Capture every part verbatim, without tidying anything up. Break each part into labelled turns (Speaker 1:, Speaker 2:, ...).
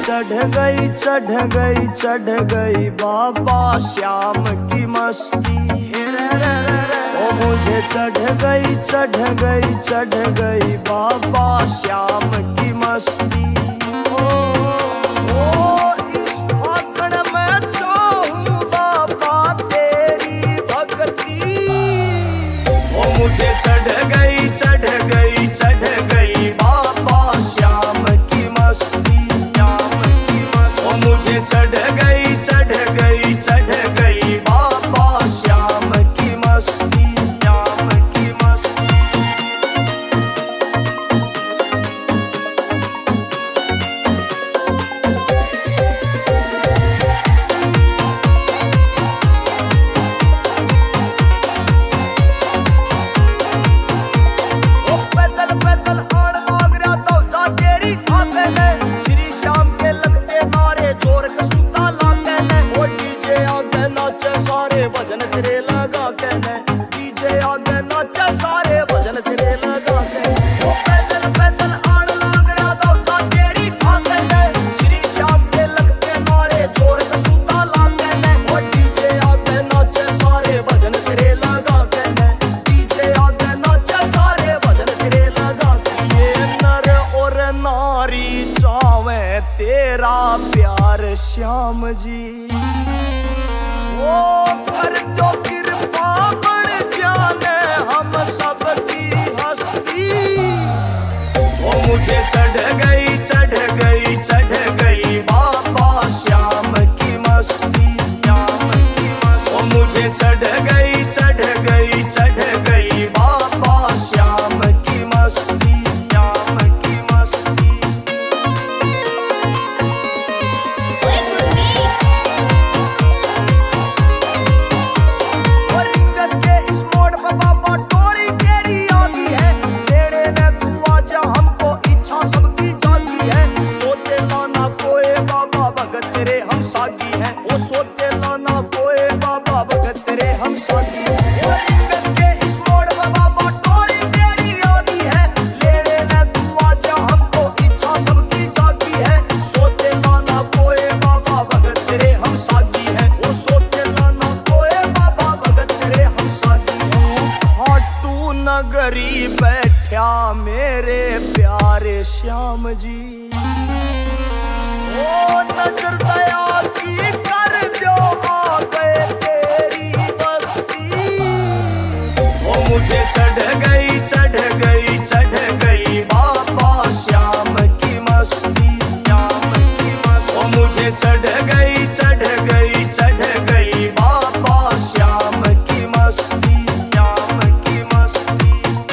Speaker 1: चढ़ गई चढ़ गई चढ़ गई बाबा श्याम की मस्ती। ओ मुझे चढ़ गई चढ़ गई चढ़ गई बाबा श्याम की मस्ती। ओ, ओ इस फागुन में चाहूं बाबा तेरी भक्ति। ओ मुझे चढ़ गई चढ़ गई चढ़ गई बाबा श्याम की मस्ती। मुझे चढ़ गई चढ़ गई चढ़ गई बाबा श्याम की मस्ती। श्याम की मस्ती। ओ पैदल पैदल आड़ लाग रहा तो जा तेरी ठाके ने श्री श्याम के लगते नारे जोर कसूता लाके ने। ओ डीजे आगे नाचे सारे भजन तेरे लगा के ने। डीजे आगे नाचे सारे भजन तेरे लगा के। ओ पैदल पैदल आड़ लाग रहा तो जा तेरी ठाके ने श्री श्याम के लगते नारे जोर कसूता लाके ने। ओ डीजे आगे नाचे सारे भजन तेरे लगा के ने। डीजे आगे नाचे सारे भजन तेरे लगा के। ये नर और नारी चावे तेरा प्यार श्याम जी। ओ कर दो कृपा बढ़ जाने हम सबकी हस्ती। ओ मुझे चढ़ गई चढ़ गई चढ़ गई बाबा श्याम की मस्ती। श्याम की मस्ती। ओ मुझे चढ़ गई चढ़ गई चढ़ गई बाबा श्याम की मस्ती। श्याम की मस्ती। सागी है वो सोते लाना कोई बाबा भगत तेरे हम सागी है। और इंगस के इस मोड़ पर बाबा टोली तेरी आगी है। लेने न तू आजा हमको इच्छा सबकी जागी है। सोते लाना कोई बाबा भगत तेरे हम सागी है। वो सोते लाना कोई बाबा भगत तेरे हम सागी है। खाटू नगरी बैठा मेरे प्यारे श्याम जी। ओ नजर दया की कर दो आ गए तेरी बस्ती। ओ मुझे चढ़ गई चढ़ गई चढ़ गई बाबा श्याम की मस्ती। श्याम की मस्ती। ओ मुझे चढ़ गई चढ़ गई चढ़ गई बाबा श्याम की मस्ती। श्याम की मस्ती।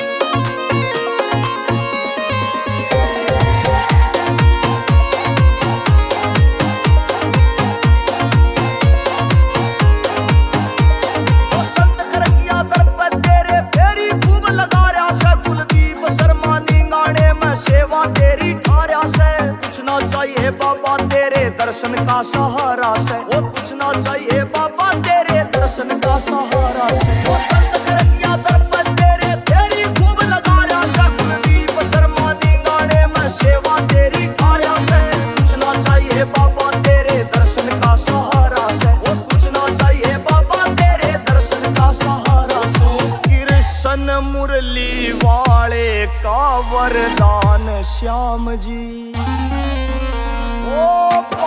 Speaker 1: सेवा तेरी ठार्या से कुछ ना चाहिए बाबा तेरे दर्शन का सहारा से। वो कुछ ना चाहिए बाबा तेरे दर्शन का सहारा से। वो संत कर दिया दर पर तेरे फेरी खूब लगा रहा से। कुलदीप शर्मा नी गाने में सेवा तेरी ठार्या से कुछ ना चाहिए बाबा तेरे दर्शन का सहारा से। वो कुछ ना चाहिए बाबा तेरे दर्शन का सहारा से। कृष्ण मुरली वाले का वरदान श्याम जी। ओ